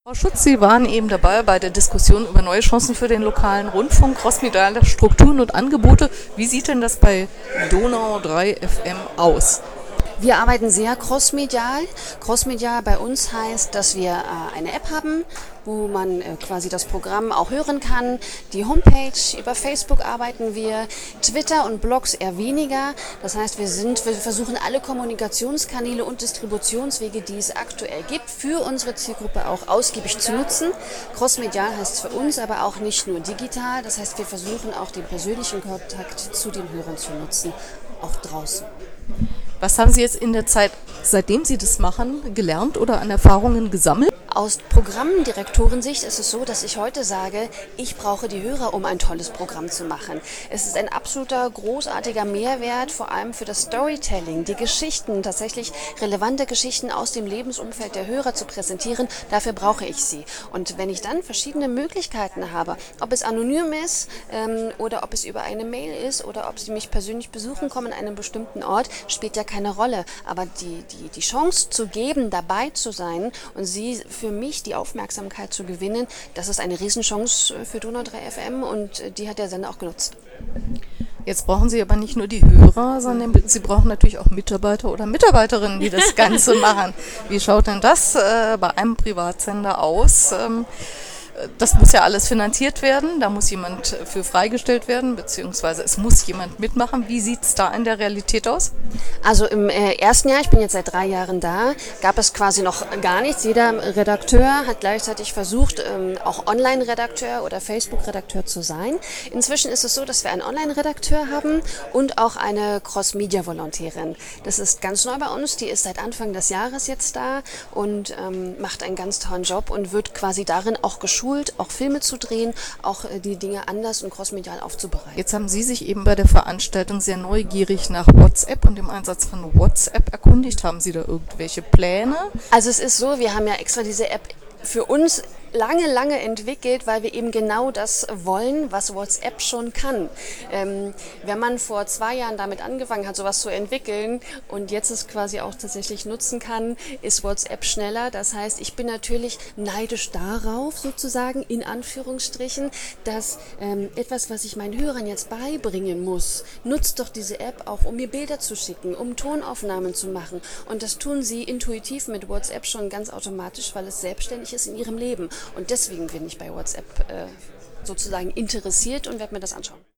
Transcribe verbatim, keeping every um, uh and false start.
Frau Schutz, Sie waren eben dabei bei der Diskussion über neue Chancen für den lokalen Rundfunk, crossmediale Strukturen und Angebote. Wie sieht denn das bei Donau drei F M aus? Wir arbeiten sehr crossmedial. Crossmedial bei uns heißt, dass wir äh, eine App haben, wo man äh, quasi das Programm auch hören kann. Die Homepage, über Facebook arbeiten wir, Twitter und Blogs eher weniger. Das heißt, wir sind, wir versuchen alle Kommunikationskanäle und Distributionswege, die es aktuell gibt, für unsere Zielgruppe auch ausgiebig zu nutzen. Crossmedial heißt für uns aber auch nicht nur digital. Das heißt, wir versuchen auch den persönlichen Kontakt zu den Hörern zu nutzen, auch draußen. Was haben Sie jetzt in der Zeit, seitdem Sie das machen, gelernt oder an Erfahrungen gesammelt? Aus Programmdirektorensicht ist es so, dass ich heute sage, ich brauche die Hörer, um ein tolles Programm zu machen. Es ist ein absoluter, großartiger Mehrwert, vor allem für das Storytelling, die Geschichten, tatsächlich relevante Geschichten aus dem Lebensumfeld der Hörer zu präsentieren. Dafür brauche ich sie. Und wenn ich dann verschiedene Möglichkeiten habe, ob es anonym ist ähm, oder ob es über eine Mail ist oder ob sie mich persönlich besuchen kommen an einem bestimmten Ort, spielt ja keine Rolle. Aber die, die, die Chance zu geben, dabei zu sein und sie für mich die Aufmerksamkeit zu gewinnen, das ist eine Riesenchance für Donau drei F M und die hat der Sender auch genutzt. Jetzt brauchen Sie aber nicht nur die Hörer, sondern Sie brauchen natürlich auch Mitarbeiter oder Mitarbeiterinnen, die das Ganze machen. Wie schaut denn das äh, bei einem Privatsender aus? Ähm, Das muss ja alles finanziert werden, da muss jemand für freigestellt werden, beziehungsweise es muss jemand mitmachen. Wie sieht es da in der Realität aus? Also im äh, ersten Jahr, ich bin jetzt seit drei Jahren da, gab es quasi noch gar nichts. Jeder Redakteur hat gleichzeitig versucht, ähm, auch Online-Redakteur oder Facebook-Redakteur zu sein. Inzwischen ist es so, dass wir einen Online-Redakteur haben und auch eine Cross-Media-Volontärin. Das ist ganz neu bei uns, die ist seit Anfang des Jahres jetzt da und ähm, macht einen ganz tollen Job und wird quasi darin auch geschult, auch Filme zu drehen, auch die Dinge anders und crossmedial aufzubereiten. Jetzt haben Sie sich eben bei der Veranstaltung sehr neugierig nach WhatsApp und dem Einsatz von WhatsApp erkundigt. Haben Sie da irgendwelche Pläne? Also es ist so, wir haben ja extra diese App für uns lange, lange entwickelt, weil wir eben genau das wollen, was WhatsApp schon kann. Ähm, wenn man vor zwei Jahren damit angefangen hat, sowas zu entwickeln und jetzt es quasi auch tatsächlich nutzen kann, ist WhatsApp schneller. Das heißt, ich bin natürlich neidisch darauf, sozusagen, in Anführungsstrichen, dass ähm, etwas, was ich meinen Hörern jetzt beibringen muss, nutzt doch diese App auch, um mir Bilder zu schicken, um Tonaufnahmen zu machen. Und das tun sie intuitiv mit WhatsApp schon ganz automatisch, weil es selbstständig ist in ihrem Leben. Und deswegen bin ich bei WhatsApp äh, sozusagen interessiert und werde mir das anschauen.